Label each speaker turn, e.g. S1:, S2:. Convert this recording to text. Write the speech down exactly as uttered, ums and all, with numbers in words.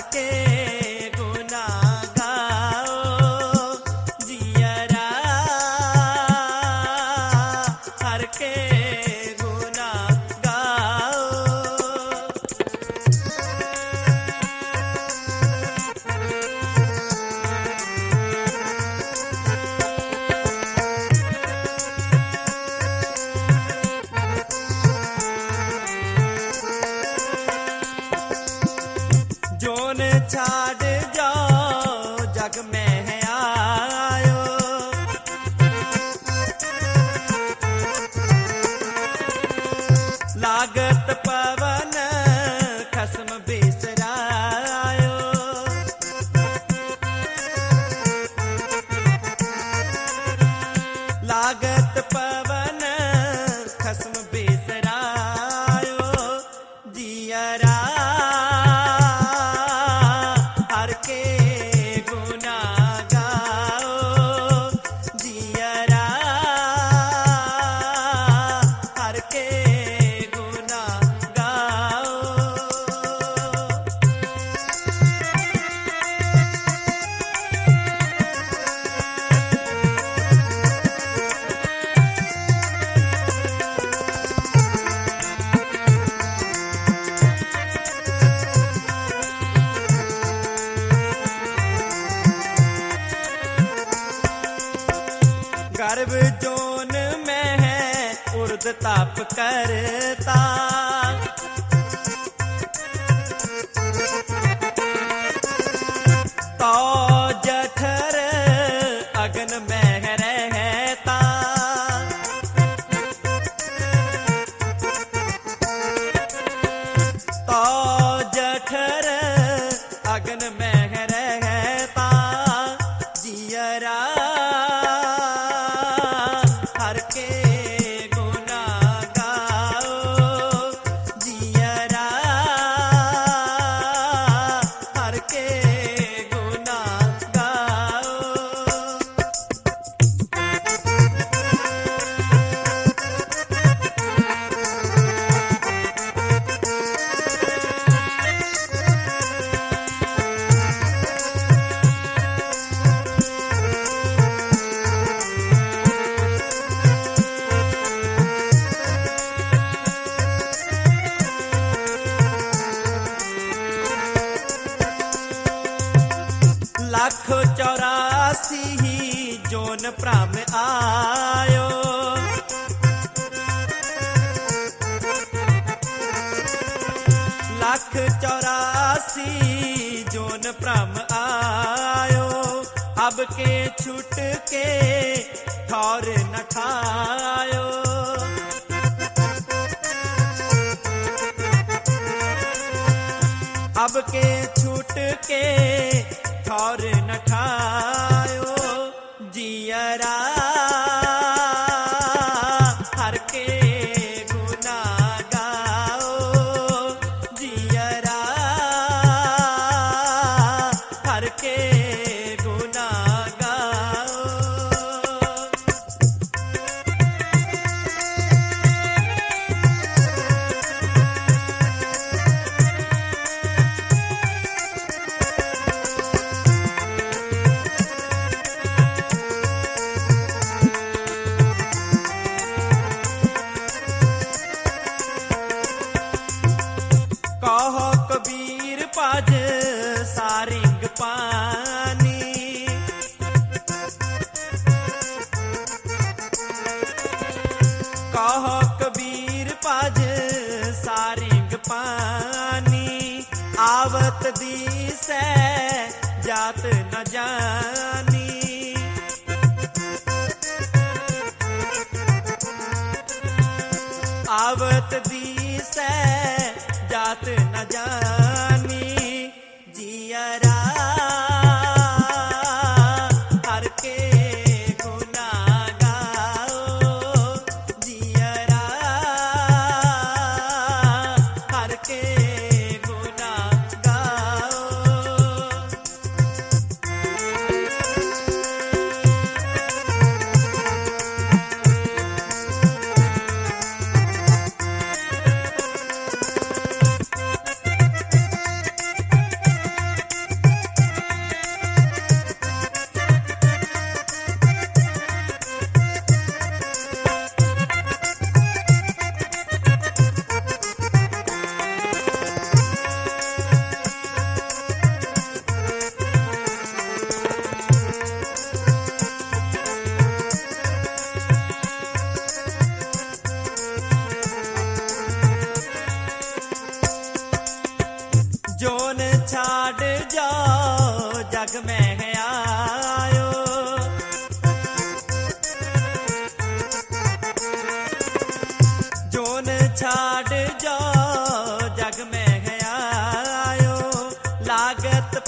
S1: के गुना गाओ जियरा हर के गुना गाओ। जोन छाड़ जाओ जग में है आयो, लागत पवन खसम बिसरायो। लागत पवन खसम बिसरायो जियरा हर के गुना गाओ जियरा हर के गुना गाओ। गर्भ जोन में है उर्द ताप करता, तो जठर अगन में रहता। तो जठर अगन में रहता जियरा हर के गुना गाओ जियरा हर के गुना गाओ। लाख चौरासी जोन प्राम आयो, लाख चौरासी जोन प्राम आयो। अब के छूट के ठौर न खायो, अब के छूट के ठौर न खायो जियरा हर के गुना गाओ जियरा हर के गुना गाओ। कहो कबीर पाज सारिंग पानी, कहो कबीर पाज सारिंग पानी। आवत दी से जात न जानी, आवत दी से जात न जानी जियरा हर के गुना गाओ जियरा हर के गुना गाओ। छाड़ जाओ जग में है आयो। जोन छाड़ जाओ जग में है आयो, लागत